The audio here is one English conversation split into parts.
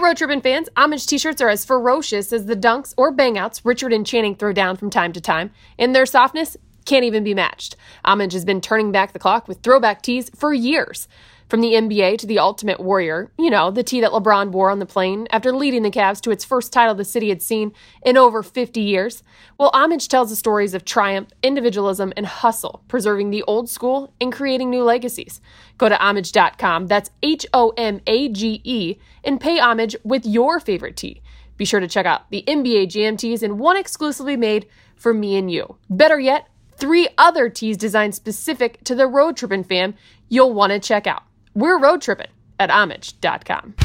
Road Trippin' fans, Homage t-shirts are as ferocious as the dunks or bangouts Richard and Channing throw down from time to time, and their softness can't even be matched. Homage has been turning back the clock with throwback tees for years. From the NBA to the Ultimate Warrior, you know, the tee that LeBron wore on the plane after leading the Cavs to its first title the city had seen in over 50 years. Well, Homage tells the stories of triumph, individualism, and hustle, preserving the old school and creating new legacies. Go to homage.com, that's HOMAGE, and pay homage with your favorite tee. Be sure to check out the NBA Jam tees and one exclusively made for me and you. Better yet, 3 other tees designed specific to the Road Trippin' fam you'll want to check out. We're Road Trippin' at homage.com.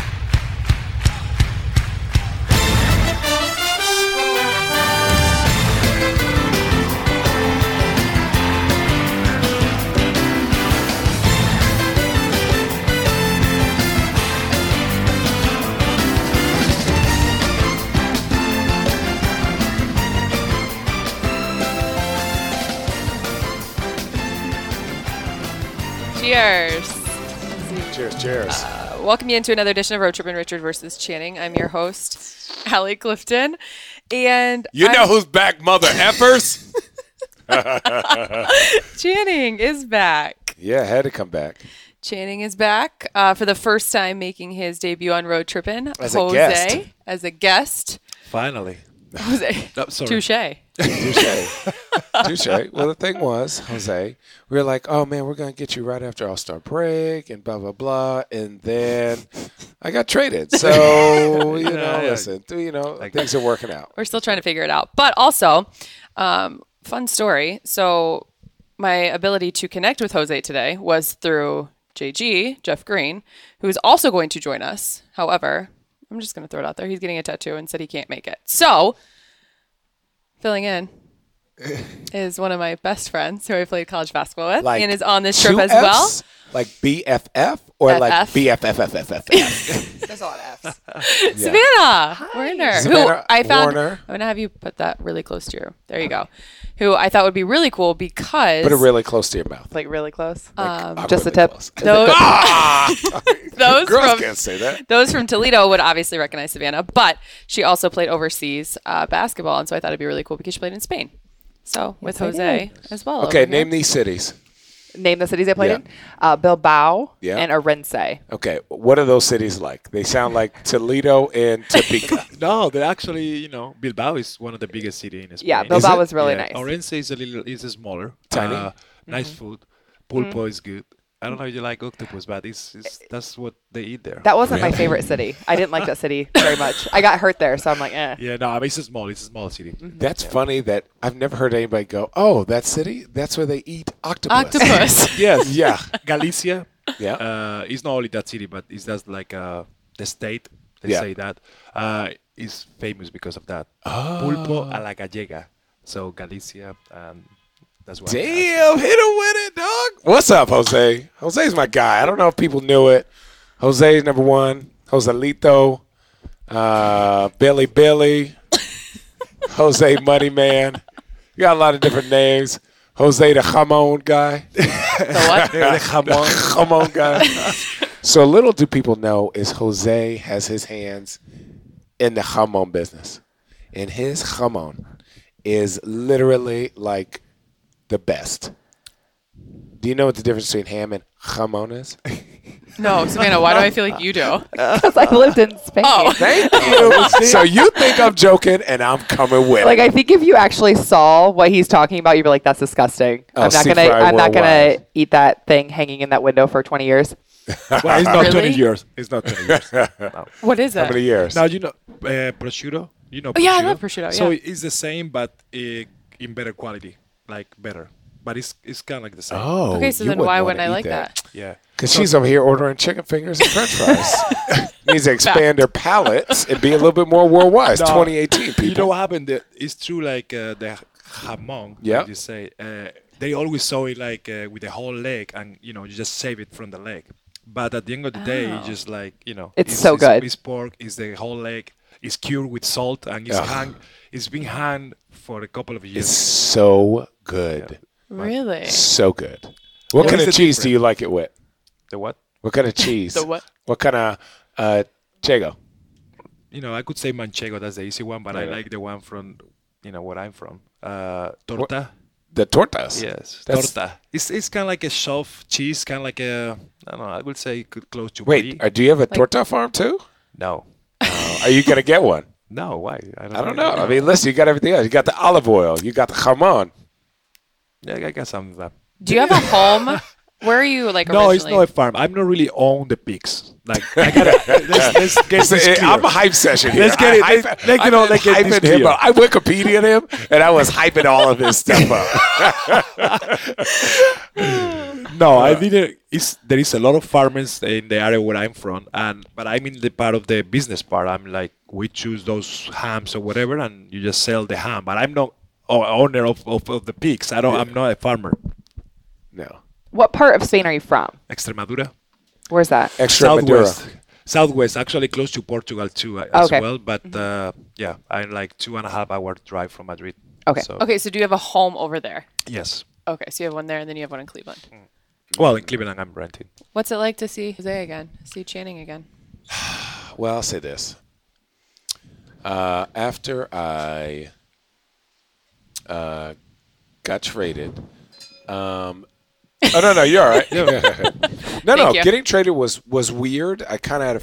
Cheers. Cheers. Welcome you into another edition of Road Trippin' Richard versus Channing. I'm your host, Allie Clifton. And know who's back, mother effers? Channing is back. Yeah, had to come back. Channing is back for the first time making his debut on Road Trippin'. As a guest. As a guest. Finally. Jose. Oh, sorry. Touche. Touche. Well, the thing was, Jose, we were like, oh, man, we're going to get you right after All-Star break and blah, blah, blah. And then I got traded. So, listen, things are working out. We're still trying to figure it out. But also, fun story. So my ability to connect with Jose today was through JG, Jeff Green, who is also going to join us. However, I'm just going to throw it out there. He's getting a tattoo and said he can't make it. So, filling in is one of my best friends who I played college basketball with and is on this trip as well. Like BFF or FF? like BFFFFF? There's a lot of F's. Savannah Warner, who I found. I'm going to have you put that really close to you. There you go. Who I thought would be really cool because. Put it really close to your mouth. Like really close? Just the tip. Those Girls from, can't say that. Those from Toledo would obviously recognize Savannah, but she also played overseas basketball, and so I thought it'd be really cool because she played in Spain. So with Jose as well. Okay, name these cities. Name the cities I played in? Bilbao and Orense. Okay, what are those cities like? They sound like Toledo and Topeka. No, they're actually, Bilbao is one of the biggest cities in Spain. Yeah, Bilbao was really nice. Orense is smaller. Tiny. Nice food. Pulpo is good. I don't know if you like octopus, but that's what they eat there. That wasn't my favorite city. I didn't like that city very much. I got hurt there, so I'm like, eh. Yeah, no, I mean, it's a small city. That's funny that I've never heard anybody go, oh, that city, that's where they eat octopus. Yes. Yeah. Galicia. Yeah. It's not only that city, but it's just like the state. They say that is famous because of that. Pulpo a la gallega. So Galicia and that's why. Damn, hit him with it, dog. What's up, Jose? Jose's my guy. I don't know if people knew it. Jose's number one. Joselito. Billy. Jose Money Man. You got a lot of different names. Jose the jamon guy. The what? The Jamon guy. So little do people know is Jose has his hands in the jamon business. And his jamon is literally like the best. Do you know what the difference between ham and jamon is? No, Savannah, why do I feel like you do? Because I lived in Spain. Oh. Thank you. So you think I'm joking, and I'm coming with Like it. I think if you actually saw what he's talking about, you'd be like, "That's disgusting. I'm not gonna eat that thing hanging in that window for 20 years." Well, it's not Really? 20 years. It's not 20 years. No. What is How it? many years? Now, prosciutto? Oh, yeah, I love prosciutto, So yeah. it's the same, but in better quality. Like better. But it's kind of like the same. Oh, Okay, so then why wouldn't I like that? Yeah. Because she's over here ordering chicken fingers and French fries. Needs to expand their palates and be a little bit more worldwide. It's No, 2018, people. You know what happened? It's true, like the jamon, Yeah. you say, they always saw it like with the whole leg, and, you just save it from the leg. But at the end of the day, it's just like, It's so good. It's pork, it's the whole leg, it's cured with salt, and it's been hung for a couple of years. It's so good. Really? So good. What kind is of the cheese do difference? you like it with? The what? What kind of cheese? The what? What kind of Jago? I could say manchego. That's the easy one, but I like the one from, where I'm from. Torta. The tortas. Yes, torta. It's kind of like a soft cheese, kind of like I don't know. I would say close to. Wait, do you have a torta farm too? No. Are you gonna get one? No, why? I don't know. I mean, listen, you got everything else. You got the olive oil. You got the jamon. Yeah, I got some of that. Do you have a home? Where are you like No, originally? it's not a farm. I'm not really on the pigs. Like, I gotta, let's get this clear. I'm a hype session here. Let's get it. Let's get this him clear. up. I Wikipedia'd him, and I was hyping all of his stuff up. No, I didn't. There is a lot of farmers in the area where I'm from, but I'm in the part of the business part. I'm like, we choose those hams or whatever, and you just sell the ham. But I'm not owner of the pigs. I'm not a farmer. No. What part of Spain are you from? Extremadura. Where's that? Extremadura. Southwest, actually close to Portugal too as well. But yeah, I'm like 2.5 hour drive from Madrid. Okay. Okay, so do you have a home over there? Yes. Okay, so you have one there, and then you have one in Cleveland. Well, in Cleveland, I'm renting. What's it like to see Jose again? See Channing again? Well, I'll say this. After I got traded. Oh no, you're all right. No, you. getting traded was weird. I kind of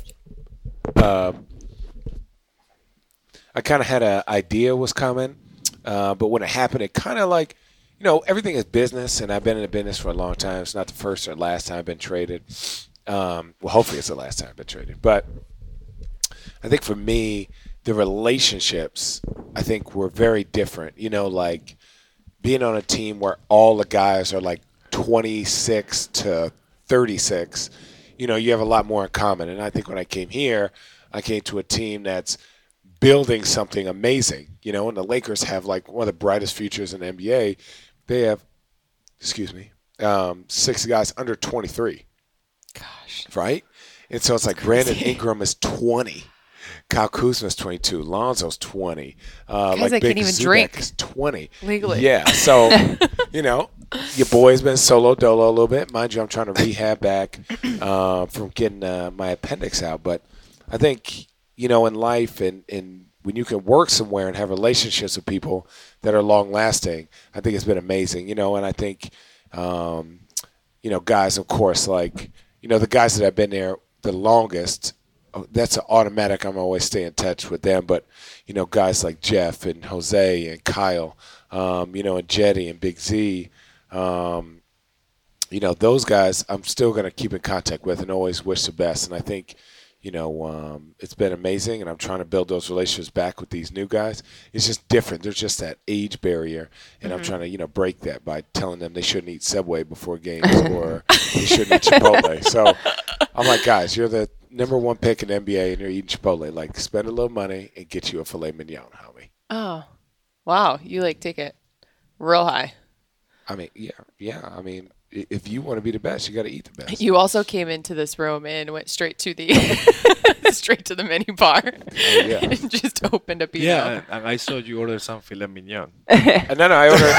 had an idea was coming, but when it happened, it kind of like, everything is business, and I've been in the business for a long time. It's not the first or last time I've been traded. Well, hopefully it's the last time I've been traded. But I think for me, the relationships, I think, were very different. Like being on a team where all the guys are like 26 to 36, you have a lot more in common. And I think when I came here, I came to a team that's building something amazing, and the Lakers have like one of the brightest futures in the NBA. They have, 6 guys under 23. Gosh. Right? And so it's like Brandon Ingram is 20. Kyle Kuzma's 22. Lonzo's 20. Guys that can't even drink. Is 20. Legally. Yeah. So, your boy's been solo dolo a little bit. Mind you, I'm trying to rehab back from getting my appendix out. But I think, in life and when you can work somewhere and have relationships with people that are long-lasting, I think it's been amazing. And I think, guys, of course, like, the guys that have been there the longest, that's an automatic. I'm always stay in touch with them. But, guys like Jeff and Jose and Kyle, and Jetty and Big Z, those guys I'm still going to keep in contact with and always wish the best. And I think, it's been amazing, and I'm trying to build those relationships back with these new guys. It's just different. There's just that age barrier, and I'm trying to, break that by telling them they shouldn't eat Subway before games or they shouldn't eat Chipotle. So I'm like, guys, you're the number 1 pick in the NBA, and you're eating Chipotle. Like, spend a little money and get you a filet mignon, homie. Oh, wow. You take it real high. I mean, yeah. I mean, if you want to be the best, you got to eat the best. You also came into this room and went straight to the mini bar and just opened a pizza. Yeah, and I saw you order some filet mignon. And then I ordered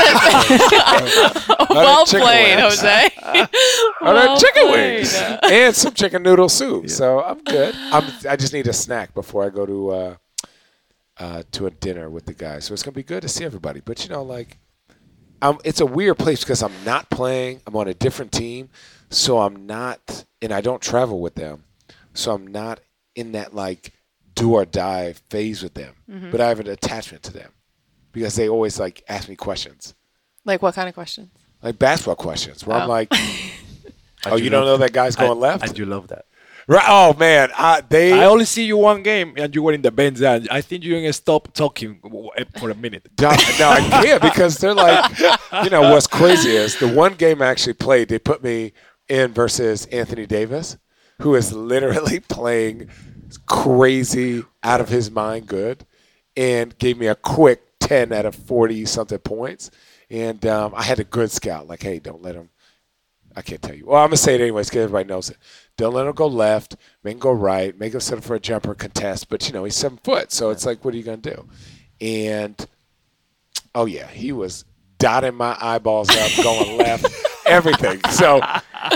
well played, Jose. I ordered chicken wings and some chicken noodle soup. Yeah. So I'm good. I just need a snack before I go to a dinner with the guys. So it's gonna be good to see everybody. But it's a weird place because I'm not playing. I'm on a different team, so I'm not, and I don't travel with them, so I'm not in that like do or die phase with them. Mm-hmm. But I have an attachment to them because they always ask me questions. Like what kind of questions? Like basketball questions, where I'm like, you don't know that guy's going left? And you love that. Right. Oh man, I only see you one game and you were in the bench. And I think you're gonna stop talking for a minute. No, I can't because they're like, what's crazy is the one game I actually played, they put me in versus Anthony Davis, who is literally playing crazy, out of his mind good, and gave me a quick 10 out of 40 something points. And I had a good scout, like, hey, don't let him. I can't tell you. Well, I'm going to say it anyways because everybody knows it. Don't let him go left. Make him go right. Make him set up for a jumper contest. But, he's 7 foot. So it's like, what are you going to do? And, oh, yeah, he was dotting my eyeballs up, going left, everything. So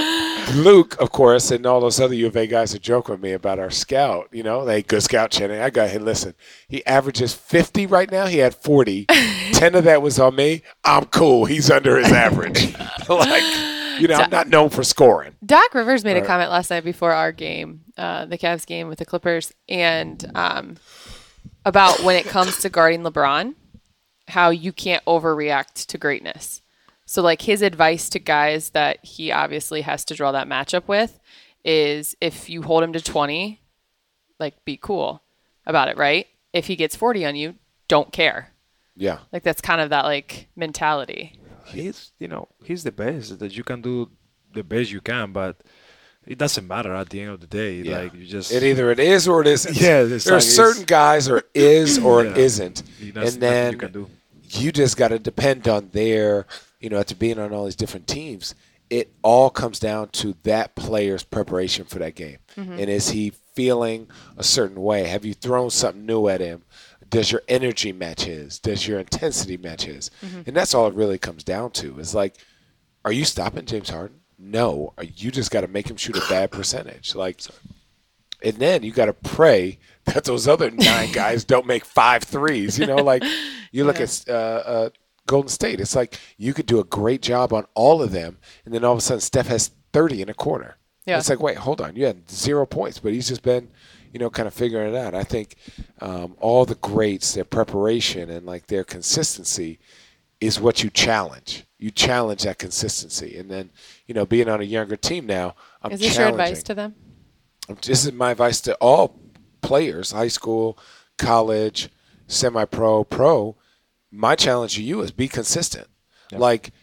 Luke, of course, and all those other U of A guys are joking with me about our scout. You know, they good scout Channing. I got, hey, listen, he averages 50 right now. He had 40. 10 of that was on me. I'm cool. He's under his average. I'm not known for scoring. Doc Rivers made a comment last night before our game, the Cavs game with the Clippers, and about when it comes to guarding LeBron, how you can't overreact to greatness. So, like, his advice to guys that he obviously has to draw that matchup with is if you hold him to 20, like, be cool about it, right? If he gets 40 on you, don't care. Yeah. Like, that's kind of that, like, mentality. He's the best. That you can do the best you can, but it doesn't matter at the end of the day. Yeah. Like, you just... It either it is or it isn't. Yeah. There are certain guys or it is or it isn't. That's and then you can do. You just got to depend on their... after being on all these different teams, it all comes down to that player's preparation for that game. Mm-hmm. And is he feeling a certain way? Have you thrown something new at him? Does your energy match his? Does your intensity match his? Mm-hmm. And that's all it really comes down to. Is like, are you stopping James Harden? No. You just got to make him shoot a bad percentage. And then you got to pray that those other 9 guys don't make 5 threes. You look at Golden State. It's like you could do a great job on all of them, and then all of a sudden Steph has 30 in a quarter. Yeah. It's like, wait, hold on. You had 0 points, but he's just been, kind of figuring it out. I think all the greats, their preparation and like their consistency is what you challenge. You challenge that consistency. And then, being on a younger team now, I'm challenging. Is this your advice to them? This is my advice to all players, high school, college, semi-pro, pro. My challenge to you is be consistent. Yep. Like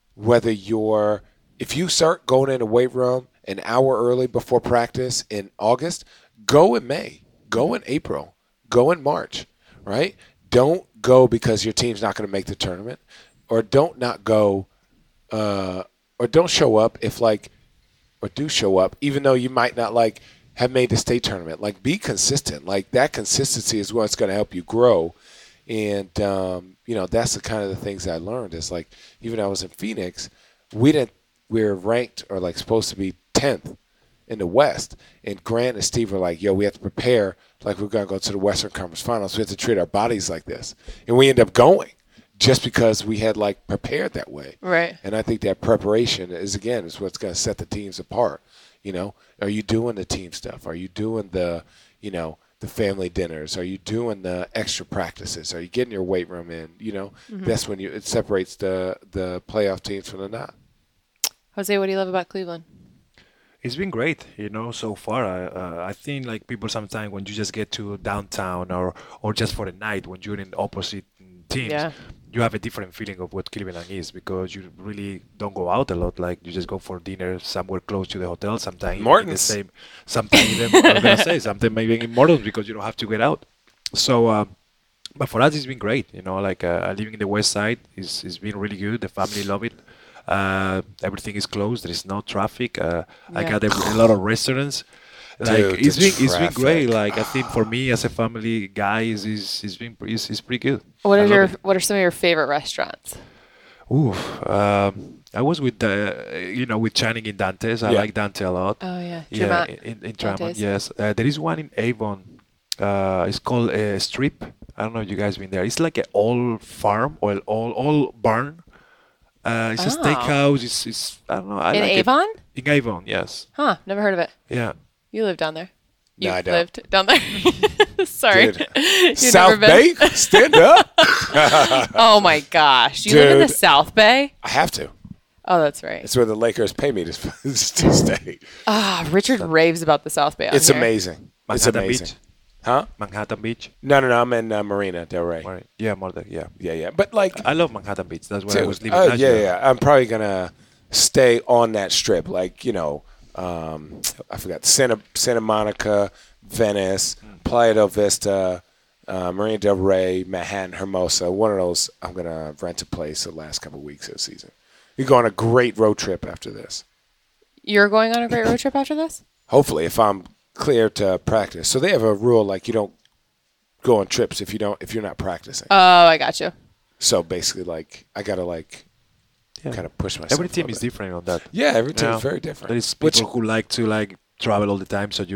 if you start going in a weight room an hour early before practice in August, go in May, go in April, go in March, right? Don't go because your team's not going to make the tournament, or don't not go, or don't show up or do show up even though you might not have made the state tournament. Like, be consistent. Like, that consistency is what's going to help you grow. And, that's the kind of the things I learned is like, even though I was in Phoenix, we were ranked or supposed to be 10th in the West. And Grant and Steve were like, yo, we have to prepare like we're going to go to the Western Conference Finals. We have to treat our bodies like this. And we end up going just because we had prepared that way. Right. And I think that preparation is what's going to set the teams apart. Are you doing the team stuff? Are you doing the family dinners? Are you doing the extra practices? Are you getting your weight room in? Mm-hmm. That's when it separates the playoff teams from the not. Jose, what do you love about Cleveland? It's been great, so far. I think people sometimes when you just get to downtown or just for the night when you're in opposite teams, you have a different feeling of what Cleveland is because you really don't go out a lot. Like, you just go for dinner somewhere close to the hotel. Sometimes Morton's. Sometimes even I'm gonna say something maybe in Morton's because you don't have to get out. So, but for us it's been great. Living in the West Side is been really good. The family love it. Everything is closed. There is no traffic. I got a lot of restaurants. Dude, it's been great. I think for me as a family guy, it's pretty good. What are some of your favorite restaurants? I was with with Channing in Dante's. I like Dante a lot. Oh yeah, yeah, in Tremont. Yes, there is one in Avon. It's called Strip. I don't know if you guys been there. It's like an old farm or all barn. It's a steakhouse. It's I don't know. I in like Avon? In Avon, yes. Huh? Never heard of it. Yeah. You live down there. No, I don't. Lived down there. Sorry. South Bay? Stand up. Oh my gosh. You live in the South Bay? I have to. Oh, that's right. It's where the Lakers pay me to stay. Richard raves about the South Bay. It's amazing. Manhattan it's amazing. Beach. Huh? Manhattan Beach. No. I'm in Marina Del Rey. Right. Yeah, more than Yeah. But I love Manhattan Beach. That's where I was living. Yeah. I'm probably gonna stay on that strip, I forgot Santa Monica, Venice, Playa del Vista, Marina Del Rey, Manhattan, Hermosa. One of those, I'm gonna rent a place the last couple of weeks of the season. You go on a great road trip after this. You're going on a great road trip after this? Hopefully, if I'm clear to practice. So they have a rule you don't go on trips if you're not practicing. Oh, I got you. So basically, I gotta kind of push myself. Every team is different on that. Yeah, every team is very different. There is people who like to travel all the time, so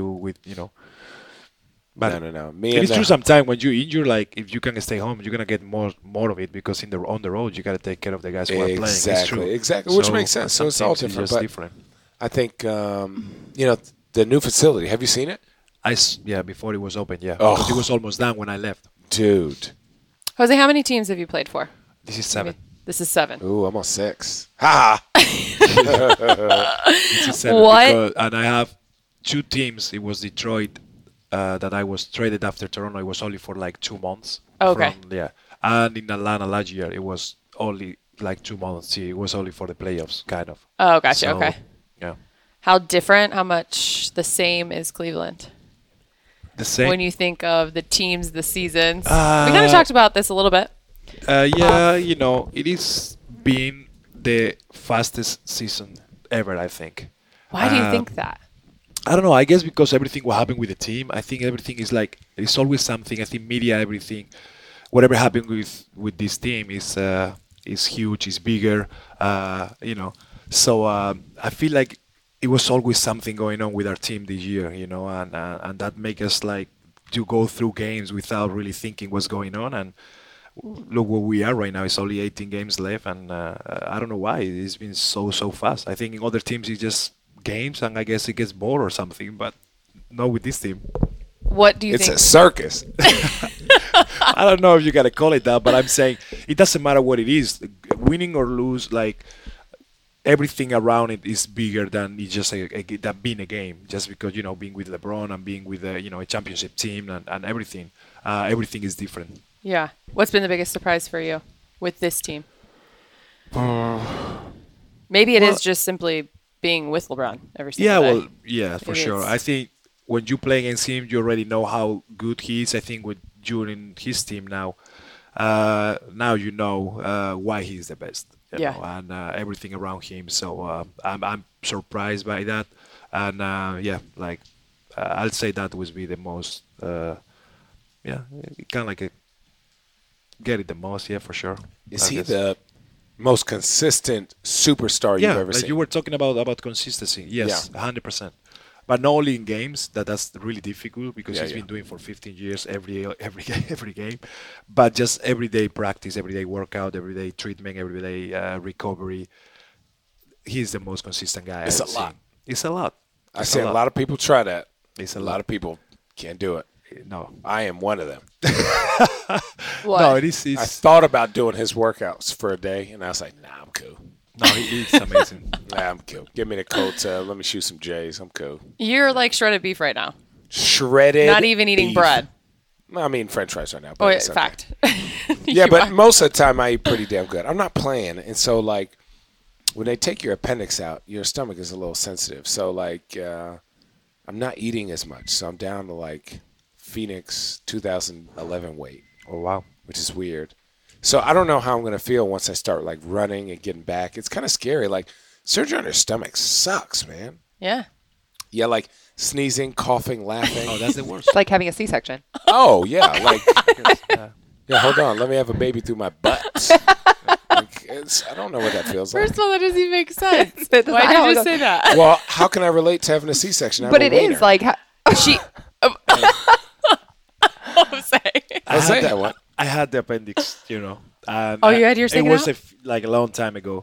But no. It is true sometimes when you injure, like if you can stay home, you're gonna get more of it because on the road you gotta take care of the guys who are playing. Exactly, which makes sense. So it's all different. But different. I think the new facility. Have you seen it? Before it was open, yeah. Oh. But it was almost done when I left. Dude. Jose, how many teams have you played for? This is 7. This is 7. Ooh, I'm on 6. Ha! This is 7. What? And I have 2 teams. It was Detroit that I was traded after Toronto. It was only for like 2 months. Okay. And in Atlanta last year, it was only like 2 months. See, it was only for the playoffs, kind of. Oh, gotcha. Okay. Yeah. How different, how much the same is Cleveland? The same? When you think of the teams, the seasons. We kind of talked about this a little bit. It is been the fastest season ever, I think. Why do you think that? I don't know. I guess because everything will happen with the team. I think everything is like, there's always something. I think media, everything, whatever happened with this team is huge, is bigger, So I feel like it was always something going on with our team this year, and that make us like to go through games without really thinking what's going on. And look where we are right now. It's only 18 games left, and I don't know why it's been so fast. I think in other teams it's just games, and I guess it gets bored or something, but not with this team. What do you think? It's a circus. I don't know if you gotta call it that, but I'm saying it doesn't matter what it is, winning or lose. Like everything around it is bigger than it's just that being a game. Just because being with LeBron and being with a championship team and everything, everything is different. Yeah. What's been the biggest surprise for you with this team? Maybe it is just simply being with LeBron every single day. For sure. I think when you play against him, you already know how good he is. I think with joining his team now, you know why he's the best. And everything around him. So I'm surprised by that. And I'll say that would be the most. Kind of like get it the most. Yeah, for sure. Is he the most consistent superstar you've ever seen? You were talking about consistency. Yes, 100%. But not only in games, that's really difficult because he's been doing for 15 years every game, but just everyday practice, everyday workout, everyday treatment, everyday recovery. He's the most consistent guy. It's a lot. It's a lot. I see a lot of people try that. It's a lot of people can't do it. No, I am one of them. What? No, it is. I thought about doing his workouts for a day, and I was like, nah, I'm cool. No, it's amazing. Nah, I'm cool. Give me the coat. Let me shoot some J's. I'm cool. You're like shredded beef right now. Shredded. Not even eating beef. bread. I mean, French fries right now. Oh, yeah, fact. Yeah, but most of the time I eat pretty damn good. I'm not playing, and so like when they take your appendix out, your stomach is a little sensitive. So like I'm not eating as much. So I'm down to like Phoenix 2011 weight. Oh wow, which is weird. So I don't know how I'm going to feel once I start like running and getting back. It's kind of scary. Like surgery on your stomach sucks, man. Yeah. Yeah, like sneezing, coughing, laughing. Oh, that's the worst. It's like having a C-section. Oh, yeah. Like, yeah, hold on. Let me have a baby through my butt. Like, I don't know what that feels like. First of all, that doesn't even make sense. Why did you just say that? Well, how can I relate to having a C-section? But it is like... She... Jose. I had the appendix, And you had yours taken out? It was out? a long time ago.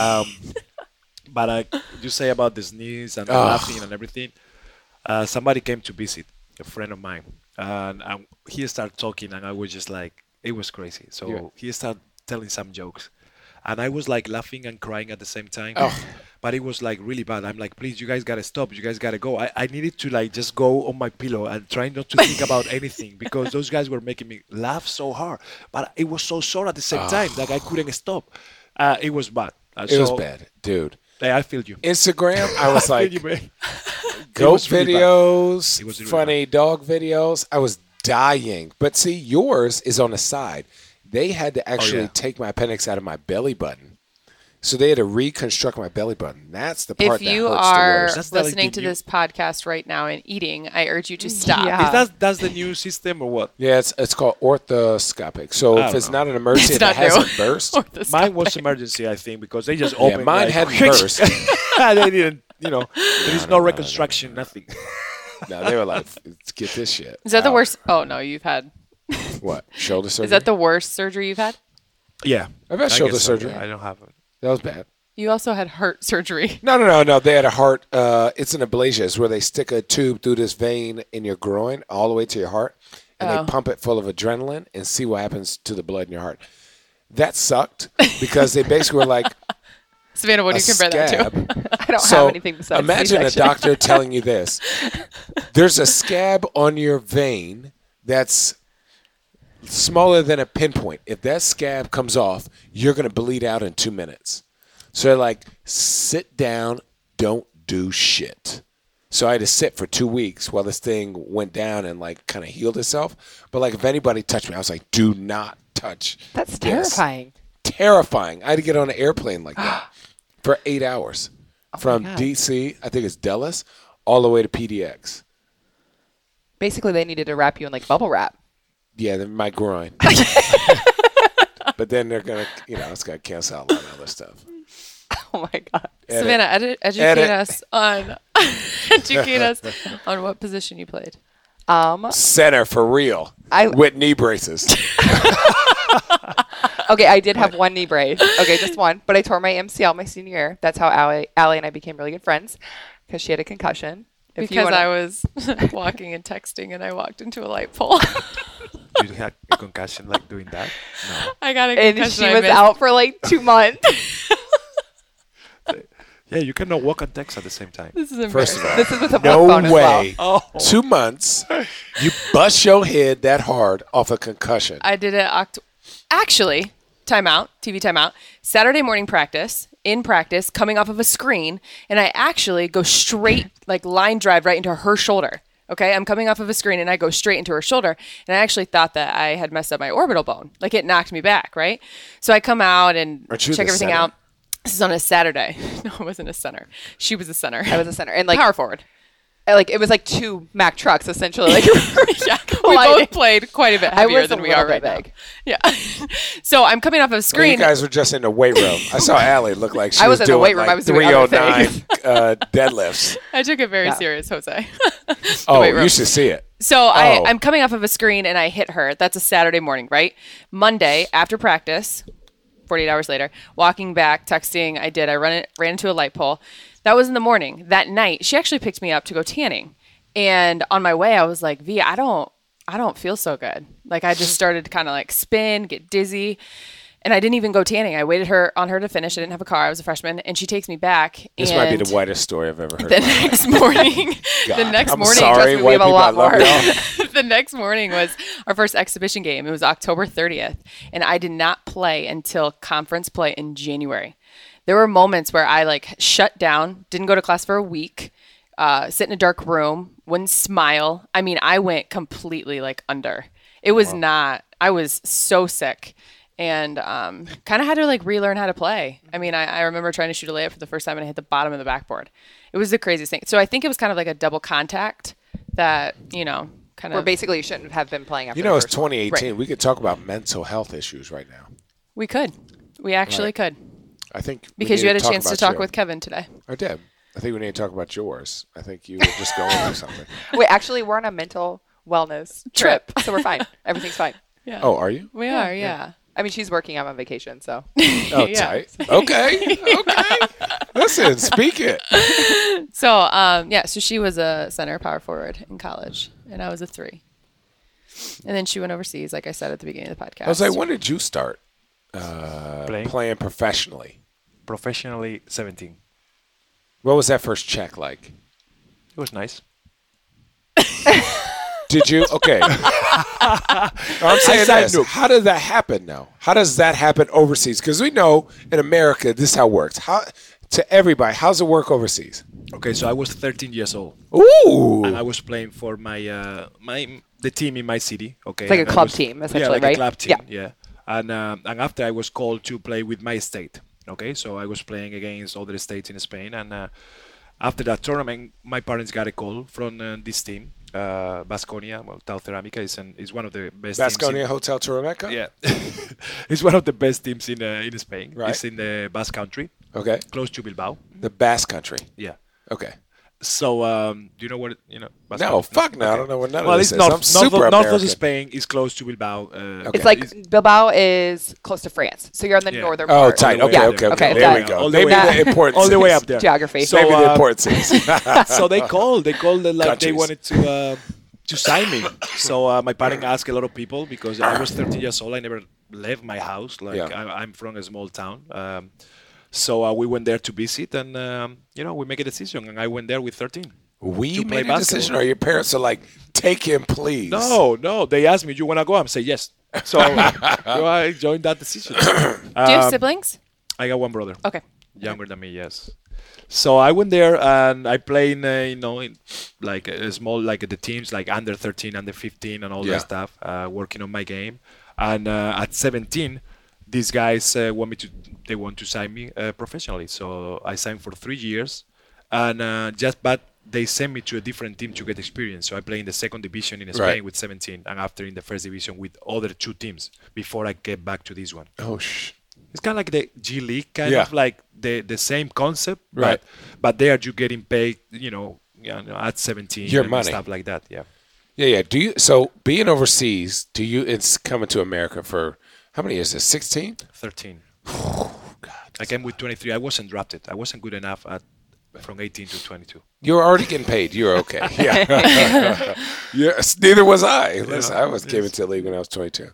But you say about the sneeze and the laughing and everything. Somebody came to visit, a friend of mine, and he started talking, and I was just like, it was crazy. So he started telling some jokes, and I was like laughing and crying at the same time. But it was like really bad. I'm like, please, you guys gotta stop. You guys gotta go. I needed to like just go on my pillow and try not to think about anything because those guys were making me laugh so hard. But it was so sore at the same time that I couldn't stop. It was bad. It was bad, dude. I feel you. Instagram, I was like, goat videos, funny dog videos. I was dying. But see, yours is on the side. They had to actually take my appendix out of my belly button So they had to reconstruct my belly button. That's the part If that you hurts are the worst. listening to this podcast right now and eating, I urge you to stop. Yeah. That's the new system or what? Yeah, it's called orthoscopic. So if it's not an emergency, It's if it not hasn't new. burst, Mine was emergency, I think, because they just yeah, opened. mine like, hadn't burst. They didn't, there is no reconstruction, nothing. No, they were like, let's get this shit. Is that the out. worst? Oh, no, you've had. What? Shoulder surgery? Is that the worst surgery you've had? Yeah. I've had I shoulder guess so, surgery. yeah. I don't have it. That was bad. You also had heart surgery. No. They had a heart. It's an ablation. It's where they stick a tube through this vein in your groin all the way to your heart, and they pump it full of adrenaline and see what happens to the blood in your heart. That sucked because they basically were like, Savannah, what do you compare that scab. to? I don't So have anything besides imagine a C-section. doctor telling you this. There's a scab on your vein that's smaller than a pinpoint. If that scab comes off, you're going to bleed out in 2 minutes. So they're like, sit down, don't do shit. So I had to sit for 2 weeks while this thing went down and like kind of healed itself. But like if anybody touched me, I was like, do not touch. That's this. terrifying. Terrifying. I had to get on an airplane like that for 8 hours from God. DC, I think it's Dallas, all the way to PDX. Basically, they needed to wrap you in like bubble wrap. Yeah, my groin. But then they're going to, it's going to cancel out a lot of other stuff. Oh my God. Edit. Savannah, educate Edit. us on educate us on what position you played. Center for real with knee braces. Okay, I did have one knee brace. Okay, just one. But I tore my MCL my senior year. That's how Allie and I became really good friends because she had a concussion. Because I was walking and texting and I walked into a light pole. You had a concussion like doing that? No. I got a And concussion. she I was missed. out for like 2 months. Yeah, you cannot walk and text at the same time. This is First embarrassing. of all, This is with a no flip phone as well. way. Oh. 2 months, you bust your head that hard off a concussion. I did it actually, TV timeout, Saturday morning practice, in practice, coming off of a screen, and I actually go straight, like line drive right into her shoulder. Okay, I'm coming off of a screen and I go straight into her shoulder, and I actually thought that I had messed up my orbital bone. Like it knocked me back, right? So I come out and Aren't you check the everything center? out. This is on a Saturday. No, it wasn't a center. She was a center. I was a center. And like, Power forward. like it was like 2 Mac trucks essentially. Like, Yeah, we both played quite a bit I heavier was than a we little are right bit now. big. Yeah. So I'm coming off of a Well, screen. you guys were just in the weight room. I saw Allie look like she I was was in the doing weight room. like I was doing other 309 deadlifts. I took it very Yeah. serious, Jose. Oh, weight room. you should see it. So Oh. I'm coming off of a screen and I hit her. That's a Saturday morning, right? Monday after practice, 48 hours later, walking back, texting. I ran into a light pole. That was in the morning. That night, she actually picked me up to go tanning. And on my way, I was like, V, I don't feel so good. Like I just started to kind of like spin, get dizzy. And I didn't even go tanning. I waited on her to finish. I didn't have a car. I was a freshman. And she takes me back. This might be the whitest story I've ever heard. The next morning, the next I'm morning, sorry, trust me, we white have a people, lot I love more. y'all. The next morning was our first exhibition game. It was October 30th, and I did not play until conference play in January. There were moments where I like shut down, didn't go to class for a week, sit in a dark room, wouldn't smile. I mean, I went completely like under. It was not. I was so sick. And kind of had to like relearn how to play. I mean, I remember trying to shoot a layup for the first time and I hit the bottom of the backboard. It was the craziest thing. So I think it was kind of like a double contact that, kind Where of. basically you shouldn't have been playing after You know, the it's first one. 2018. We could talk about mental health issues right now. We could. We actually could. I think we Because need you had a chance to about talk your- with Kevin today. I did. I think we need to talk about yours. I think you were just going through something. Wait, actually, we're on a mental wellness trip, so we're fine. Everything's fine. Yeah. Oh, are you? We are, yeah. I mean, she's working. I'm on vacation, so Oh, Yeah. tight. Okay. Listen, speak it. So, so she was a center power forward in college, and I was a 3. And then she went overseas, like I said at the beginning of the podcast. I was like, when did you start Playing playing professionally? professionally 17. What was that first check like? It was nice. Did you? Okay. I'm saying signed this. up. How does that happen now? How does that happen overseas? Because we know in America, this is how it works. How to everybody, how's it work overseas? Okay, so I was 13 years old. Ooh. And I was playing for my the team in my city. Okay, It's like a and I club was- team, yeah, essentially, like right? a club team. Yeah. And after I was called to play with my state. Okay, so I was playing against other states in Spain, and after that tournament, my parents got a call from this team, Baskonia. Well, Tau Ceramica is one of the best Baskonia teams Hotel Ceramica? Yeah. It's one of the best teams in Spain. Right. It's in the Basque Country, Okay. close to Bilbao. The Basque Country. Yeah. Okay. So, do you know what, Basque No, Country? fuck no. I don't know what none Well, of it's this is. I'm super north of American. Spain. Is close to Bilbao. It's like Bilbao is close to France, so you're in the Yeah. northern Oh, part. tight. All the Okay, way okay, up okay. there. There Okay, we go. all the Maybe way the important all the way cities. up there. Geography. So, Maybe the important cities. so they called like they Countries. wanted to sign me. So my parents asked a lot of people because I was 13 years old. I never left my house. Like Yeah. I'm from a small town. So we went there to visit, and we make a decision. And I went there with 13. We To play made a decision, basketball. or your parents are like, take him, please. No. They asked me, "You want to go?" I say yes. So I joined that decision. Do you have siblings? I got one brother. Okay. Younger than me, yes. So I went there and I play in like a small, like the teams like under 13, under 15, and all Yeah. that stuff, working on my game. And at 17, these guys they want to sign me professionally. So I signed for 3 years, and but they sent me to a different team to get experience. So I play in the second division in Spain Right. with 17, and after in the first division with other 2 teams before I get back to this one. Oh, It's kind of like the G League, kind Yeah. of like the same concept, Right. but there you getting paid, at 17 Your and money. stuff like that. Yeah. Yeah. Do you? So being overseas, it's coming to America for how many years? Is 16? 13. I came with 23. I wasn't drafted. I wasn't good enough from 18 to 22. You were already getting paid. You're okay. Yeah. Neither was I. Listen, I came into the league when I was 22.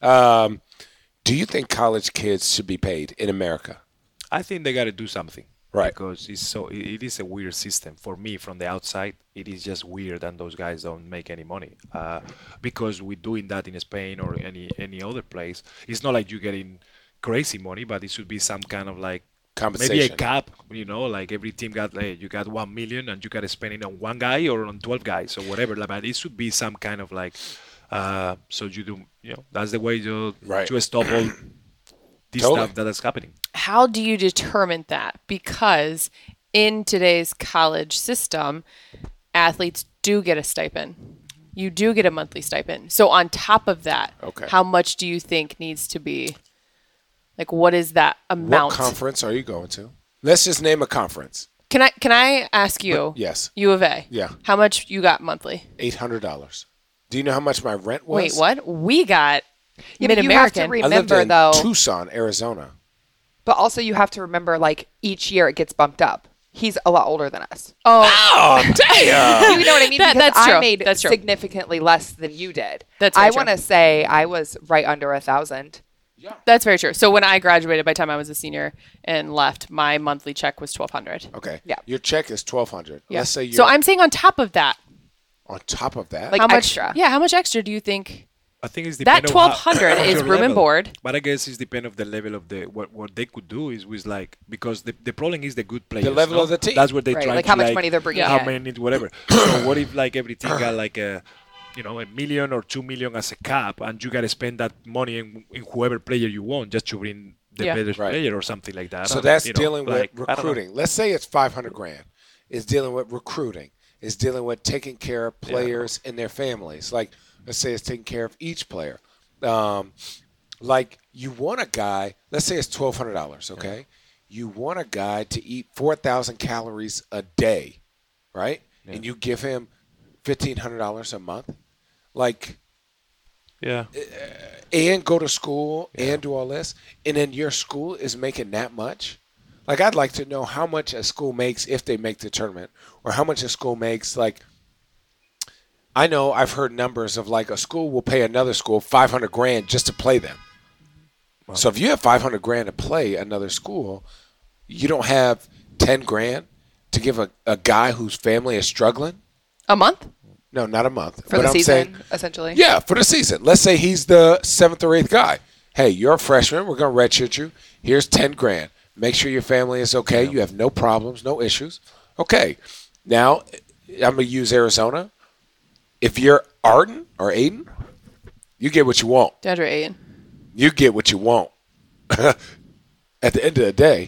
Do you think college kids should be paid in America? I think they got to do something. Right. Because it is a weird system. For me, from the outside, it is just weird, and those guys don't make any money. Because we're doing that in Spain or any other place. It's not like you're getting crazy money, but it should be some kind of like Compensation. maybe a cap, like every team got, you got 1 million and you got to spend it on one guy or on 12 guys or whatever. But it should be some kind of like, so you do, that's the way to stop all this Totally. stuff that is happening. How do you determine that? Because in today's college system, athletes do get a stipend. You do get a monthly stipend. So on top of that, Okay. how much do you think needs to be? Like, what is that amount? What conference are you going to? Let's just name a conference. Can I ask you? Yes. U of A. Yeah. How much you got monthly? $800. Do you know how much my rent was? Wait, what? We got Yeah, but you have to Mid-American. I lived remember in though, Tucson, Arizona. but also you have to remember like each year it gets bumped up. He's a lot older than us. Oh, Oh, damn. You know what I mean? That- Because that's true. I made That's true. significantly less than you did. That's very I true. want to say I was right under 1,000. that's very true. So when I graduated, by the time I was a senior and left, my monthly check was $1,200. Okay. Yeah. Your check is $1,200. Yeah. Let's say you're So I'm saying on top of that, on top of that. Like how much? extra. Yeah, how much extra do you think? I think it's That depend on 1,200 of is your room and level. board. But I guess it's depend of the level of what they could do is with like, because the problem is the good players. level no? of the team. That's what they Right, try like to how much money they're bringing how in. many whatever. So what if like every team got like a million or 2 million as a cap, and you gotta spend that money in whoever player you want just to bring the Yeah. better Right. player or something like that. So that's dealing like, with I don't know. recruiting. Let's say it's $500,000. It's dealing with recruiting. It's dealing with taking care of players and their families. Like, let's say it's taking care of each player. Like, you want a guy. Let's say it's $1,200. Okay, you want a guy to eat 4,000 calories a day, right? Yeah. And you give him $1,500 a month. Like, Yeah. and go to school and do all this, and then your school is making that much. Like, I'd like to know how much a school makes if they make the tournament, or how much a school makes. Like, I know I've heard numbers of like a school will pay another school $500,000 just to play them. Wow. So if you have $500,000 to play another school, you don't have $10,000 to give a guy whose family is struggling. A month? No, not a month. For But the I'm season, saying, essentially. yeah, for the season. Let's say he's the 7th or 8th guy. Hey, you're a freshman. We're going to redshirt you. Here's $10,000. Make sure your family is okay. You have no problems, no issues. Okay. Now, I'm going to use Arizona. If you're Arden or Aiden, you get what you want. DeAndre Ayton. You get what you want. at the end of the day,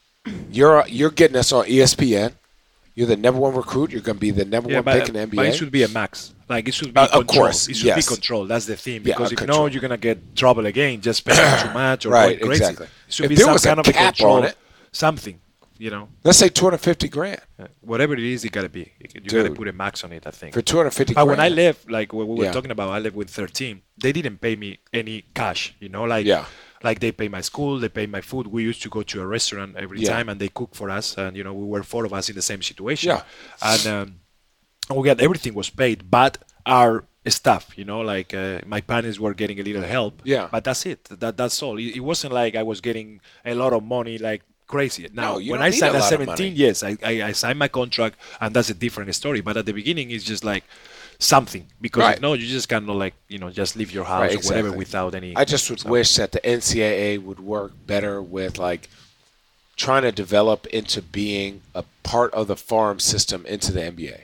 you're getting us on ESPN. You're the number one recruit. You're going to be the number one pick in the NBA. But it should be a max. Like, it should be controlled. Of course, it should be controlled. That's the thing. Because if not, you're going to get trouble again, just spending too much or right, going crazy. Exactly. It should be some kind of a control on it. Something, Let's say $250,000. Whatever it is, it got to be. You got to put a max on it, I think. For $250,000. But when I left, like what we were talking about, I left with 13. They didn't pay me any cash, Like they pay my school, they pay my food. We used to go to a restaurant every time, and they cook for us. And we were 4 of us in the same situation. Yeah. And we got everything was paid, but our stuff, my parents were getting a little help. Yeah. But that's it. That's all. It wasn't like I was getting a lot of money, like crazy. Now, when I signed at 17, yes, I signed my contract, and that's a different story. But at the beginning, it's just like something, because if no, you just cannot just leave your house or whatever without any. I just would wish that the NCAA would work better with trying to develop into being a part of the farm system into the NBA.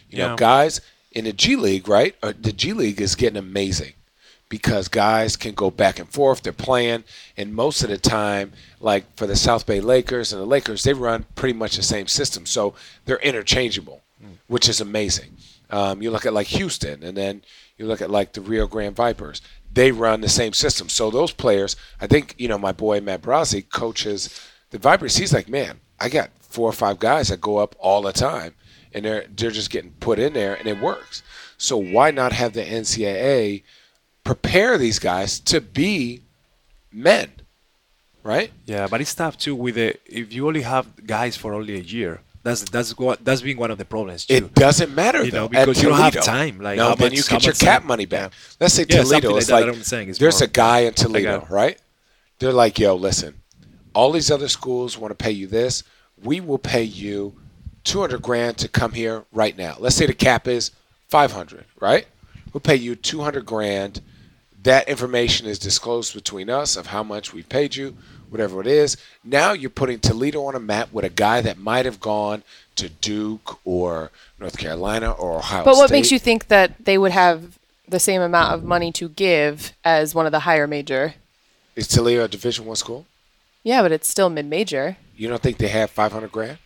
Guys in the G League, right? The G League is getting amazing because guys can go back and forth. They're playing, and most of the time, like for the South Bay Lakers and the Lakers, they run pretty much the same system, so they're interchangeable, which is amazing. You look at Houston, and then you look at the Rio Grande Vipers. They run the same system. So those players, I think, my boy Matt Brazzi coaches the Vipers. He's like, man, I got 4 or 5 guys that go up all the time, and they're just getting put in there, and it works. So why not have the NCAA prepare these guys to be men, right? Yeah, but it's tough too if you only have guys for only a year. That's being one of the problems too. It doesn't matter though, because you don't have time. Then you get your cap money back. Let's say Toledo is there's a guy in Toledo, right? They're like, yo, listen, all these other schools want to pay you this. We will pay you $200,000 to come here right now. Let's say the cap is $500,000, right? We'll pay you $200,000. That information is disclosed between us of how much we paid you. Whatever it is, now you're putting Toledo on a map with a guy that might have gone to Duke or North Carolina or Ohio State. But what makes you think that they would have the same amount of money to give as one of the higher major? Is Toledo a Division I school? Yeah, but it's still mid-major. You don't think they have $500,000?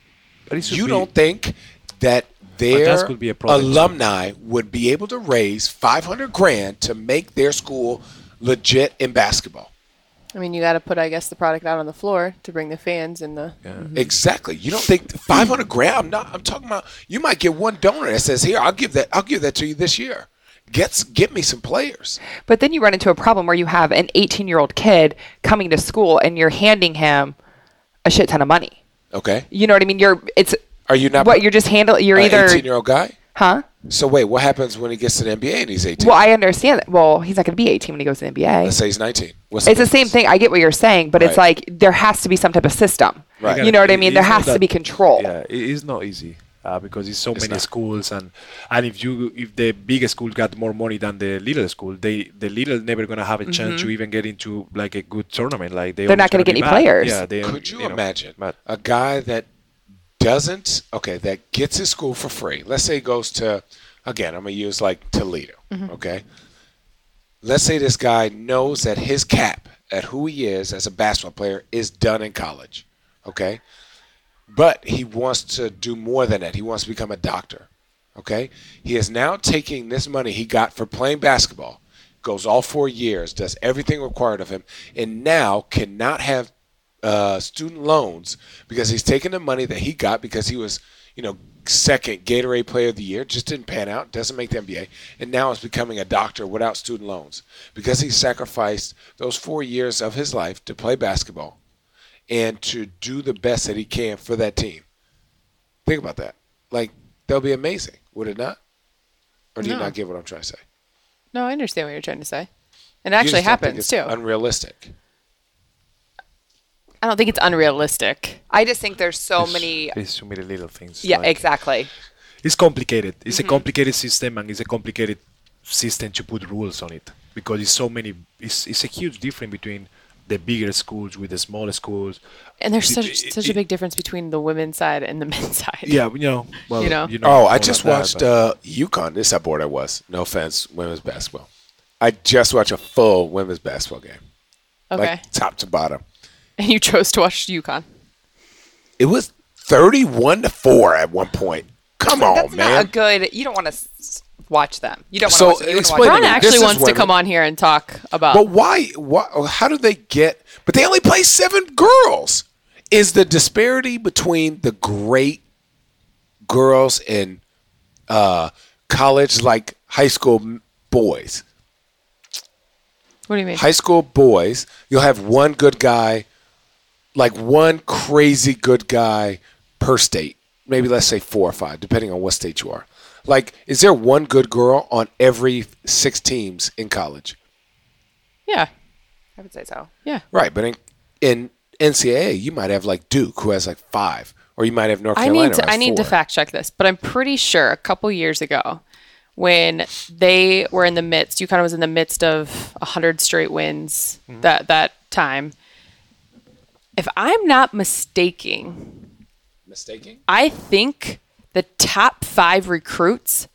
But you don't think that their alumni would be able to raise $500,000 to make their school legit in basketball? I mean, you got to put, I guess, the product out on the floor to bring the fans and the. Yeah. Mm-hmm. Exactly. You don't think $500,000? I'm talking about. You might get one donor that says, "Here, I'll give that to you this year. Get me some players." But then you run into a problem where you have an 18-year-old kid coming to school and you're handing him a shit ton of money. Okay. You know what I mean? Are you not? What you're just handling? You're either 18-year-old guy. Huh? So wait, what happens when he gets to the NBA and he's 18? Well, I understand that. Well, he's not going to be 18 when he goes to the NBA. Let's say he's 19. It's the same thing. I get what you're saying, but it's like there has to be some type of system. Right. You know what I mean? There has to be control. Yeah, it is not easy because it's many schools, and if the bigger school got more money than the little school, the little never going to have a chance to even get into like a good tournament. Like they're not going to get any players. Yeah, could you imagine a guy that that gets his school for free? Let's say he goes to, again, I'm going to use Toledo, okay? Let's say this guy knows that his cap at who he is as a basketball player is done in college, okay? But he wants to do more than that. He wants to become a doctor, okay? He is now taking this money he got for playing basketball, goes all 4 years, does everything required of him, and now cannot have student loans because he's taking the money that he got because he was, second Gatorade Player of the Year, just didn't pan out, doesn't make the NBA, and now is becoming a doctor without student loans because he sacrificed those 4 years of his life to play basketball and to do the best that he can for that team. Think about that. That'll be amazing, would it not? Or do you not get what I'm trying to say? No, I understand what you're trying to say. It actually happens too. Unrealistic. I don't think it's unrealistic. I just think there's so many little things. Yeah, exactly. It's complicated. It's a complicated system, and it's a complicated system to put rules on it because it's so many. It's a huge difference between the bigger schools with the smaller schools. And there's such a big difference between the women's side and the men's side. Yeah, I just watched UConn. This is how bored I was. No offense, women's basketball. I just watched a full women's basketball game. Okay. Top to bottom. and you chose to watch UConn. It was 31-4 at one point. Come on, That's man. not a good. You don't want to watch them. You don't want So, to watch them. You wanna explain watch to Ron me, them. actually this is wants to women. come on here and talk about. But why? How do they get? But they only play 7 girls. Is the disparity between the great girls in college like high school boys? What do you mean? High school boys, you'll have one good guy, like one crazy good guy per state. Maybe let's say 4 or 5, depending on what state you are. Like, is there one good girl on every 6 teams in college? Yeah. I would say so. Yeah. Right, but in NCAA, you might have like Duke, who has like 5, or you might have North Carolina. I need to fact check this, but I'm pretty sure a couple years ago, when they were in the midst, UConn was in the midst of 100 straight wins that time. If I'm not mistaken, I think the top 5 recruits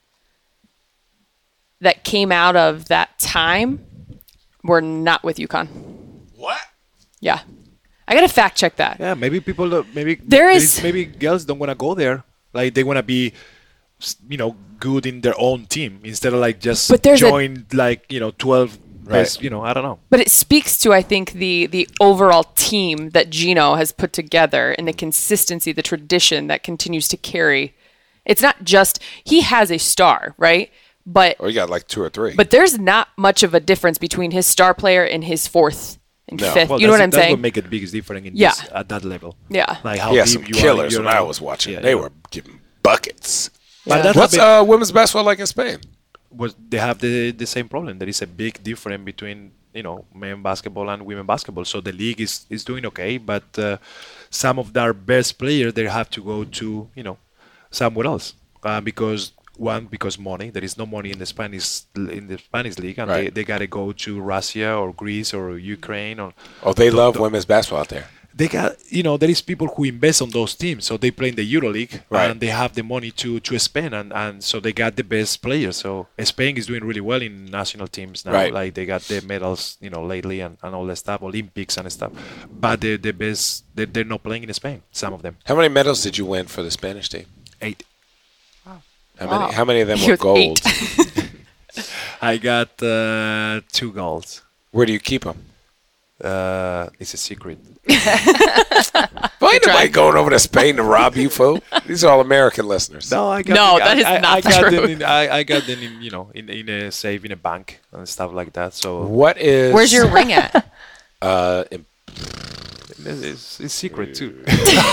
that came out of that time were not with UConn. What? Yeah. I got to fact check that. Yeah, maybe people don't, maybe maybe girls don't want to go there. Like they want to be, good in their own team instead of like just join 12 best, I don't know. But it speaks to, I think, the overall team that Gino has put together and the consistency, the tradition that continues to carry. It's not just he has a star, right? But Or you got like 2 or 3. but there's not much of a difference between his star player and his 4th and 5th. Well, you know what I'm that's saying? what make it the biggest difference at that level. Yeah. Like how he had deep some you killers are, when I was watching. Yeah, They were giving buckets. But that's What's a bit, women's basketball like in Spain? they have the same problem. There is a big difference between men basketball and women basketball. So the league is doing okay, but some of their best players they have to go to somewhere else because money. There is no money in the Spanish league, and Right. they gotta go to Russia or Greece or Ukraine or. Oh, they love women's basketball out there. They got there is people who invest on those teams, so they play in the EuroLeague Right. and they have the money to spend, and so they got the best players. So Spain is doing really well in national teams now. Right. Like they got the medals, lately and all that stuff, Olympics and stuff. But the best, they're not playing in Spain. Some of them. How many medals did you win for the Spanish team? 8. How many of them He were was gold? 8. I got 2 golds. Where do you keep them? It's a secret. Why ain't nobody going over to Spain to rob you, fool? These are all American listeners. No, I got No, them, that is not I got true. them I got them in a safe in a bank and stuff like that. So What is? Where's your ring at? in- it's secret too.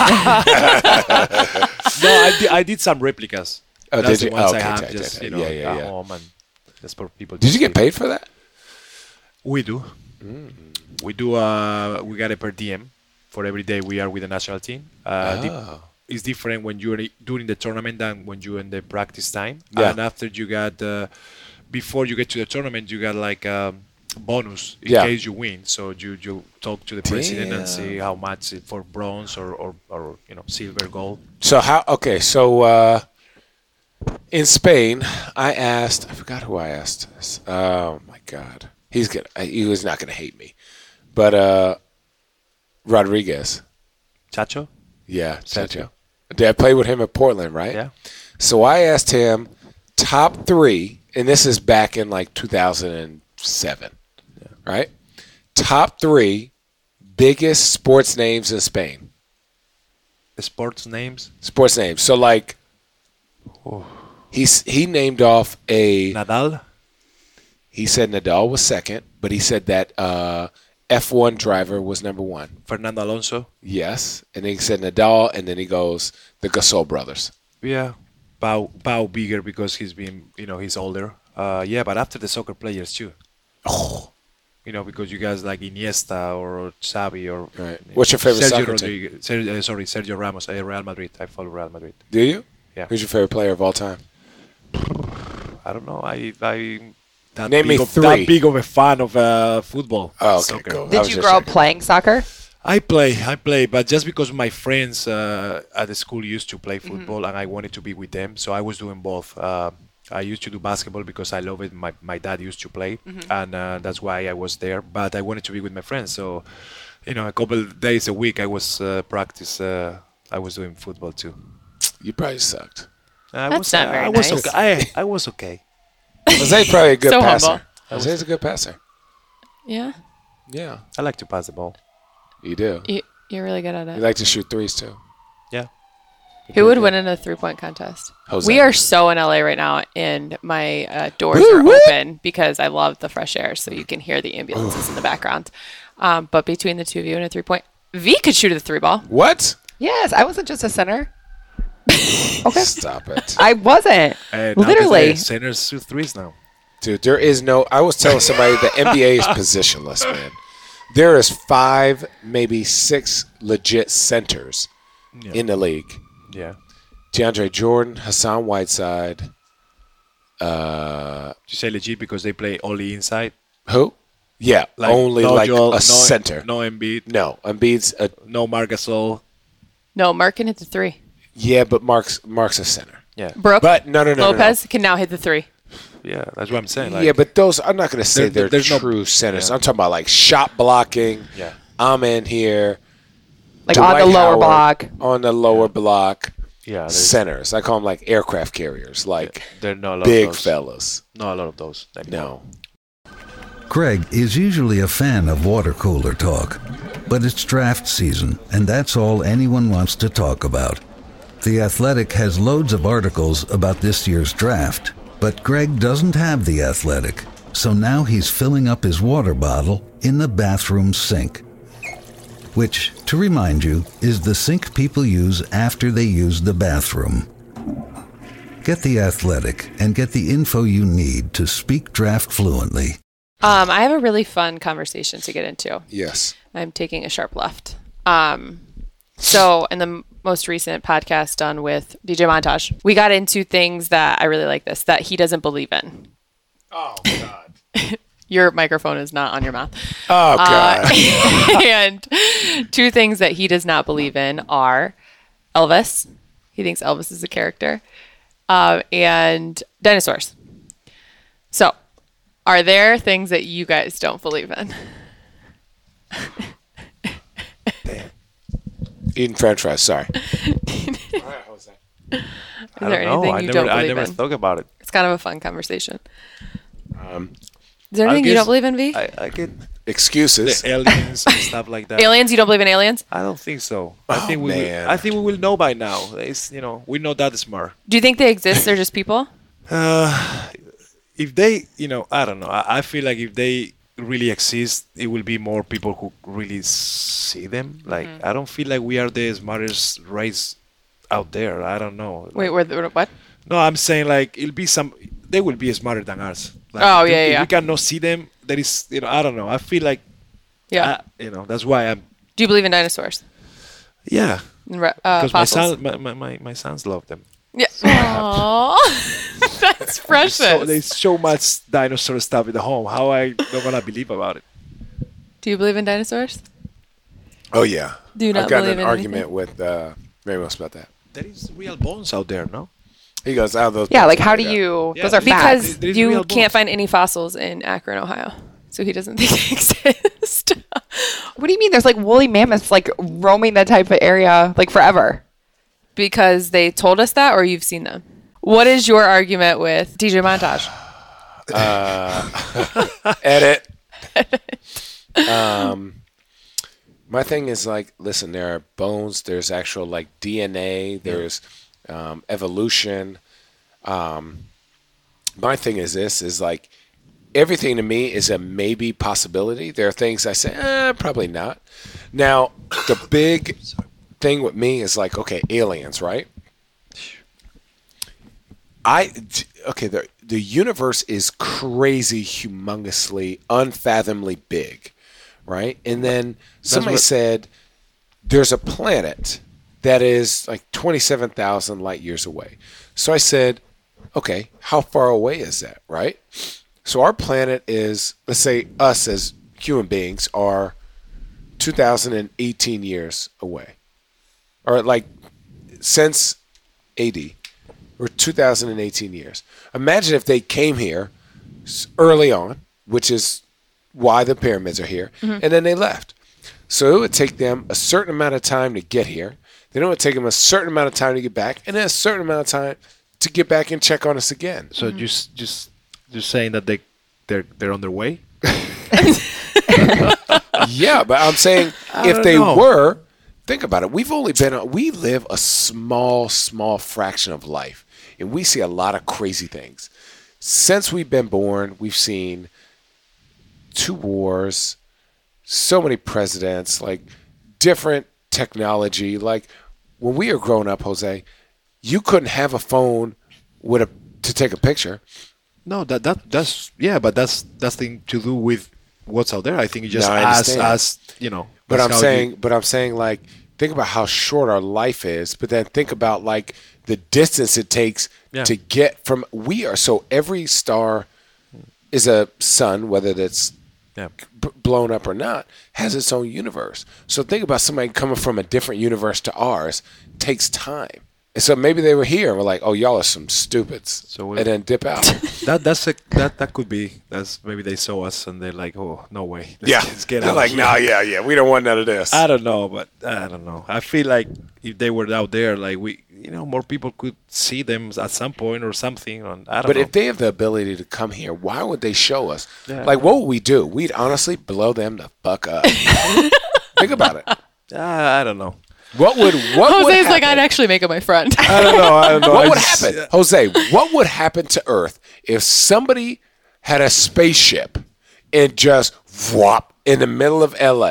No, I did some replicas. Oh, That's did the you? ones Oh, I okay, have okay, just okay. at Yeah. home and just for people. Did to you get see. paid for that? We do. We do. We got a per diem for every day we are with the national team. It's different when you're during the tournament than when you're in the practice time. Yeah. And after you got, before you get to the tournament, you got like a bonus in Yeah. case you win. So you talk to the president and see how much it for bronze or silver, gold. So how? Okay, so in Spain, I forgot who I asked this. Oh my God, he was not gonna hate me, but Rodriguez, Chacho? yeah, Sergio. Did I play with him at Portland, right? Yeah. So I asked him top 3, and this is back in like 2007, right? Top 3 biggest sports names in Spain. The sports names? Sports names. So like, he named off a. Nadal? He said Nadal was second, but he said that F1 driver was number 1. Fernando Alonso? Yes, and then he said Nadal, and then he goes the Gasol brothers. Yeah. Pau bigger because he's been, he's older. Yeah, but after the soccer players too. Oh, Because you guys like Iniesta or Xavi or right. What's your favorite Sergio soccer team? Rodriguez. Sergio Ramos, Real Madrid. I follow Real Madrid. Do you? Yeah. Who's your favorite player of all time? I don't know. I that Name me big of, 3. that big of a fan of football. Oh, okay, soccer. cool. I Did was you just grow up checking. playing soccer? I play, but just because my friends at the school used to play football and I wanted to be with them, so I was doing both. I used to do basketball because I love it. My dad used to play, and that's why I was there. But I wanted to be with my friends, so a couple of days a week, I was practice. I was doing football too. You probably sucked. That's not very I was nice. okay. I was okay. Jose's probably a good So passer. humble. Jose's a good passer. Yeah. Yeah, I like to pass the ball. you do. You're really good at You it. like to shoot threes too. Yeah. Who would win in a 3-point contest? Jose. We are so in LA right now, and my doors are open because I love the fresh air, so you can hear the ambulances in the background. But between the two of you and a 3-point, V could shoot a 3-ball. What? Yes, I wasn't just a center. Okay. Stop it. I wasn't. Literally. Centers shoot threes now. Dude, there is no. I was telling somebody the NBA is positionless, man. There is 5, maybe 6 legit centers in the league. Yeah. DeAndre Jordan, Hassan Whiteside. You say legit because they play only inside. Who? Yeah, only no like Joel, a center. No Embiid. No, Embiid's a. No Marc Gasol. No, Mark can hit the 3. Yeah, but Mark's a center. Yeah. Brooke But no. Lopez can now hit the 3. Yeah, that's what I'm saying. Like, Yeah, but those I'm not going to say they're there's no- true centers. yeah. I'm talking about like shot blocking. Yeah. I'm in here. Like on the Dwight lower Howard block. On the lower block. yeah, there's- Centers. I call them like aircraft carriers, like there are not a lot big of those. fellas. Not a lot of those. anymore. No. Greg is usually a fan of water cooler talk, but it's draft season, and that's all anyone wants to talk about. The Athletic has loads of articles about this year's draft, but Greg doesn't have The Athletic, so now he's filling up his water bottle in the bathroom sink. Which, to remind you, is the sink people use after they use the bathroom. Get The Athletic and get the info you need to speak draft fluently. I have a really fun conversation to get into. Yes. I'm taking a sharp left. So in the most recent podcast done with DJ Montage, we got into things that I really like that he doesn't believe in. Oh God. Your microphone is not on your mouth. Oh God. And 2 things that he does not believe in are Elvis. He thinks Elvis is a character. And dinosaurs. So, are there things that you guys don't believe in? Eating French fries. Sorry. Is I there don't know. anything you don't I believe never in? thought about it. It's kind of a fun conversation. Is there anything you guess don't believe in, V? I get Excuses. the aliens and stuff like that. Aliens? You don't believe in aliens? I don't think so. Oh, I think we man. will, I think we will know by now. It's, we're not that smart. Do you think they exist? They're just people? If they, I don't know. I feel like if they really exist, it will be more people who really see them. Like, I don't feel like we are the smartest race out there. I don't know. Wait, what? No, I'm saying like they will be smarter than us. Like, Oh, if yeah, if yeah. we cannot see them, there is, I don't know. I feel like, Yeah. that's why I'm, Do you believe in dinosaurs? yeah. Fossils? Because my son, my sons love them. Yeah. Aww. That's precious. So there's so much dinosaur stuff in the home. How I not gonna believe about it? Do you believe in dinosaurs? Oh yeah. Do you not I've gotten believe an in argument with Ramos about that. There is real bones out there, no? He goes, "Out those." Yeah, bones like how are do made up." you? Yeah, Those are Because facts. There is you real can't bones. find any fossils in Akron, Ohio. So he doesn't think they exist. What do you mean? There's like woolly mammoths like roaming that type of area like forever. Because they told us that, or you've seen them? What is your argument with DJ Montage? Edit. My thing is like, listen, there are bones. There's actual like DNA. There's evolution. My thing is this is like everything to me is a maybe possibility. There are things I say, probably not. Now, the big thing with me is like, okay, aliens, right? The universe is crazy, humongously, unfathomably big, right? And then somebody said there's a planet that is like 27,000 light years away. So I said, okay, how far away is that, right? So our planet is, let's say us as human beings are 2018 years away. Or like since AD, we're 2018 years. Imagine if they came here early on, which is why the pyramids are here, and then they left. So it would take them a certain amount of time to get here. Then it would take them a certain amount of time to get back, and then a certain amount of time to get back and check on us again. So just saying that they're on their way. Yeah, but I'm saying if they were, think about it. We live a small fraction of life, and we see a lot of crazy things. Since we've been born, we've seen 2 wars, so many presidents, like different technology. Like when we were growing up, Jose, you couldn't have a phone to take a picture. No, that's thing to do with what's out there. I think it just as you know. But I'm saying like think about how short our life is, but then think about like the distance it takes to get from so every star is a sun, whether that's blown up or not, has its own universe. So think about somebody coming from a different universe to ours takes time. And so maybe they were here and were like, "Oh, y'all are some stupids," and then dip out. that could be. That's maybe they saw us and they're like, "Oh, no way." Let's get they're out like, "No, we don't want none of this." I don't know, but I don't know. I feel like if they were out there, like more people could see them at some point or something. I don't know. But if they have the ability to come here, why would they show us? Yeah. Like, what would we do? We'd honestly blow them the fuck up. Think about it. I don't know. What would Jose's like, I'd actually make it my friend. I don't know. What would happen? Jose, what would happen to Earth if somebody had a spaceship and just whop in the middle of LA?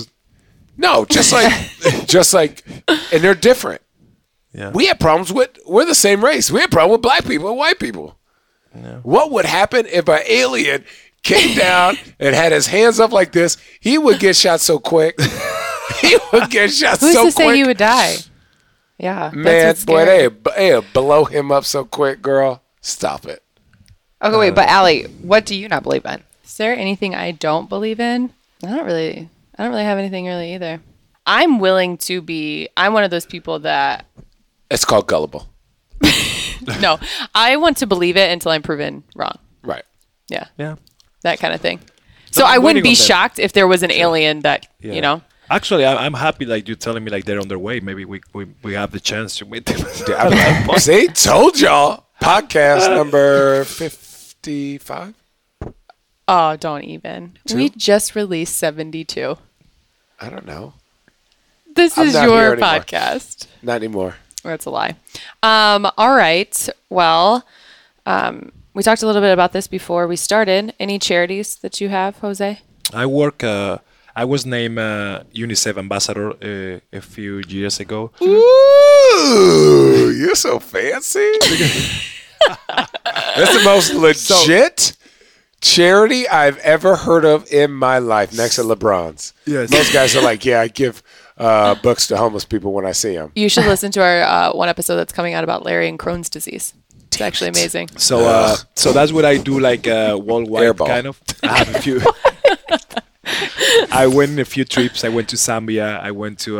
No, just like, and they're different. Yeah. We have problems we're the same race. We have problems with black people and white people. Yeah. What would happen if an alien came down and had his hands up like this? He would get shot so quick. He would get shot so quick. Who's to say he would die? Yeah. Man, boy, they blow him up so quick, girl. Stop it. Okay, wait, but Allie, what do you not believe in? Is there anything I don't believe in? I don't really have anything really either. I'm one of those people that... It's called gullible. No, I want to believe it until I'm proven wrong. Right. Yeah. Yeah. That kind of thing. So I wouldn't be shocked if there was an alien that, Actually, I'm happy like you're telling me like they're on their way. Maybe we have the chance to meet them. See, told y'all. Podcast number 55. Oh, don't even. 2? We just released 72. I don't know. This is your podcast. Not anymore. That's a lie. All right. Well, we talked a little bit about this before we started. Any charities that you have, Jose? I was named UNICEF ambassador a few years ago. Ooh, you're so fancy. That's the most legit charity I've ever heard of in my life, next to LeBron's. Yes. Most guys are like, I give books to homeless people when I see them. You should listen to our one episode that's coming out about Larry and Crohn's disease. It's actually amazing. So so that's what I do, like worldwide Airball. Kind of. I have a few. I went a few trips. I went to Zambia. I went to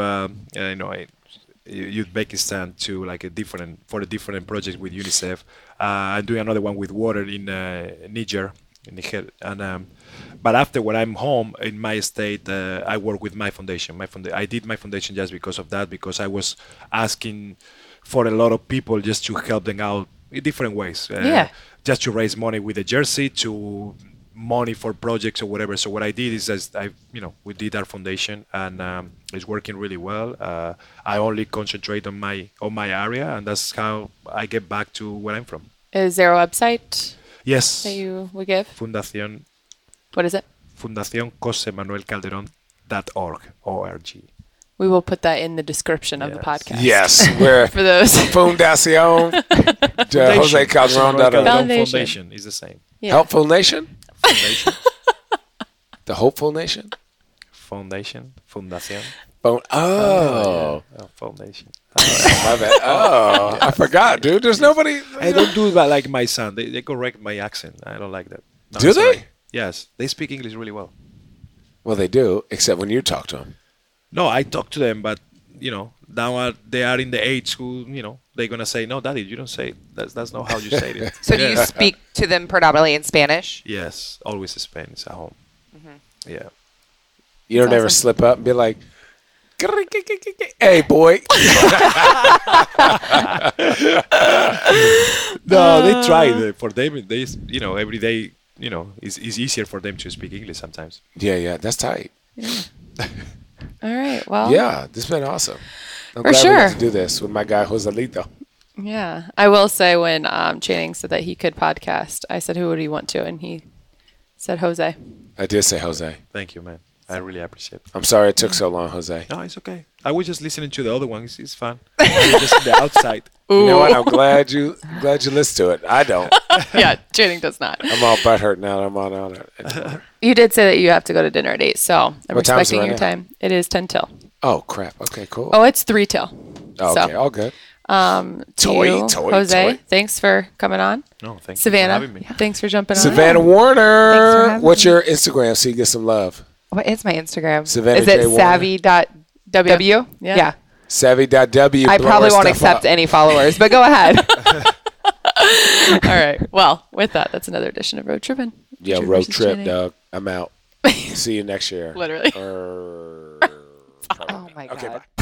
Uzbekistan to like a different project with UNICEF. I'm doing another one with water in Niger. And but after when I'm home in my state, I work with my foundation. I did my foundation just because of that, because I was asking for a lot of people just to help them out in different ways. Just to raise money with a jersey, to money for projects or whatever. So what I did is we did our foundation, and it's working really well. I only concentrate on my area, and that's how I get back to where I'm from. Is there a website? Yes. That you would give? Fundación. What is it? Fundación José Manuel Calderón.org. O-R-G. We will put that in the description of the podcast. Yes. We're for those. Fundación José Calderón.org. Foundation is the same. Yeah. Helpful Nation? Foundation. The Hopeful Nation? Foundation. Fundación. Foundation. My bad. I forgot, dude. There's nobody. I don't do that like my son. They correct my accent. I don't like that. No, do they? Yes. They speak English really well. Well, they do, except when you talk to them. No, I talk to them, but, now they are in the age who, they're going to say, no, Daddy, you don't say it. That's not how you say it. So do you speak to them predominantly in Spanish? Yes. Always Spanish at home. Mm-hmm. Yeah. You don't ever slip up and be like, hey, boy. No, they try. For them, every day, it's easier for them to speak English sometimes. Yeah, that's tight. All right. Well. Yeah, this has been awesome. I'm For glad we sure. got to do this with my guy, Joselito. Yeah. I will say when Channing said that he could podcast, I said, who would he want to? And he said Jose. I did say Jose. Thank you, man. I really appreciate it. I'm sorry it took so long, Jose. No, it's okay. I was just listening to the other one. It's fun. I was just on the outside. You know what? I'm glad you listened to it. I don't. Yeah, Channing does not. I'm all butthurt now. I'm on it. You did say that you have to go to dinner at 8, so I'm What time is it respecting right your now? time. It is 10 till. Oh, crap. Okay, cool. Oh, it's 3 till. Oh, so, okay, all good. To you, Jose, thanks for coming on. No, thank you for Savannah, having me. thanks for jumping on. Savannah for Warner. having What's me. your Instagram so you get some love? What is my Instagram? Savannah is it J. Warner. savvy.w? Yeah. Savvy.w. I probably won't accept any followers, but go ahead. All right. Well, with that, that's another edition of Road Trippin'. Yeah, Drew road versus trip, Channing. Doug. I'm out. See you next year. Literally. Oh Oh my God. Okay, bye.